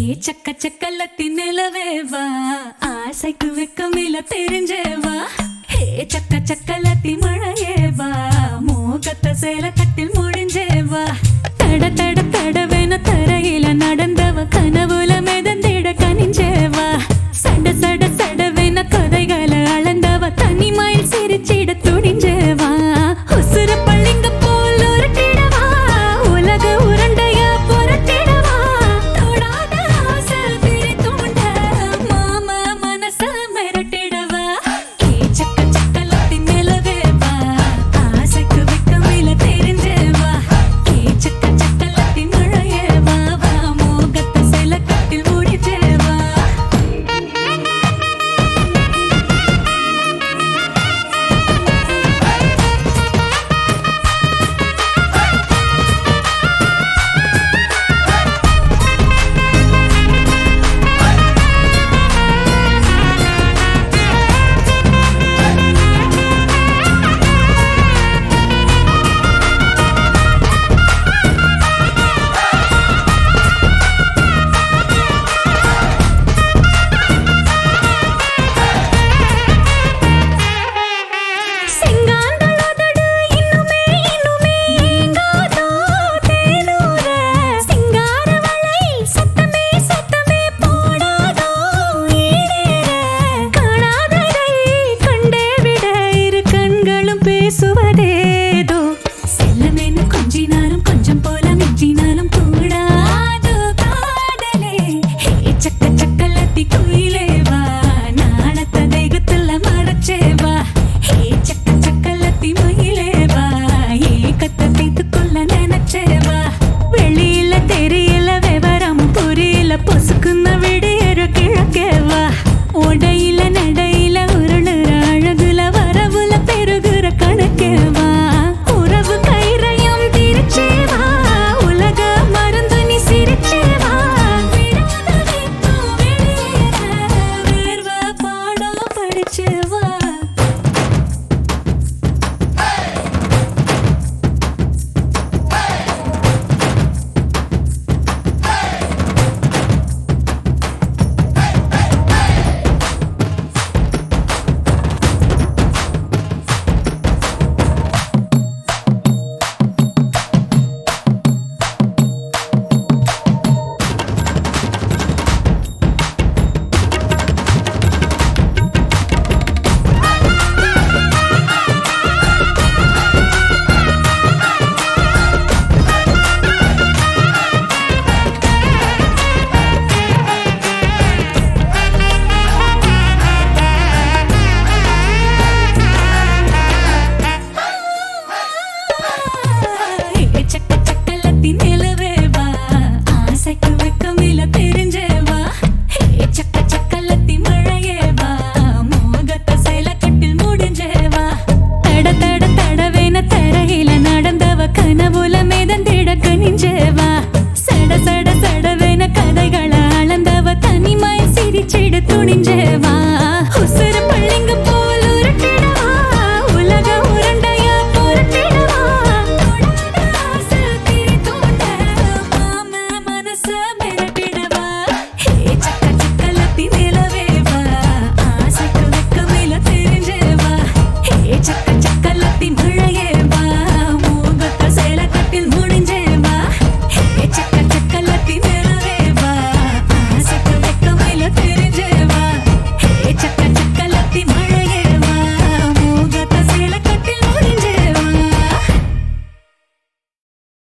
சக்க சக்கலத்தி நிலவேவா ஆசைக்கு வெக்கமில்ல தெரிஞ்சேவா ஹே சக்க சக்கலத்தி மழையேவா மோகத்தை சேல கட்டில் முடிஞ்சேவா தட தட தடவென தரையில நடந்தவ கனவுல மிதந்திட கனிஞ்சேவா சட சட சடவென கதைகளை அளந்தவ தனிமாயில் சிரிச்சிட துணிஞ்சேவா உசுர பள்ளிங்க போல் உருட்டிடவா உலக உருண்டைய புரட்டிடவா தொடாத ஆசை திரி தூண்ட மாமா மனச மிரட்டிடவா சக்க சக்கலத்தி நிலவேவா ஆசைக்கு வெக்கமில்ல தெரிஞ்சேவா சக்க சக்கலத்தி மழையேவா மோகத்தை சில கட்டில் முடிஞ்சேவா பேசுவதேதோ செல்லமென்னு கொஞ்சினாலும் கொஞ்சம் போல மிஞ்சினாலும் கூடாதோ காதலே சக்க சக்கலத்தி குயிலேவா நாணத்த தேகத்துல மறைச்சேவா சக்க சக்கலத்தி மயிலேவா ஏக்கத்தை தீத்துக்குள்ள நினைச்சேவா வெளியில தெரியல விவரம் புரியல பொசுக்குன்ன விடையறு கிழக்கேவா உடையில நடையில உருளுற அழகுல வரவுல பெருகுற கணக்கேவா உறவு கைரயம் திரிச்சேவா உலக மருந்து நீ சிரிச்சேவா விடாத வெக்கம் வெளியேற வேர்வ பாடம் படிச்சேவா சக்க சக்கலத்தி நிலவேவா ஆசைக்கு வெக்கமில்ல தெரிஞ்சேவா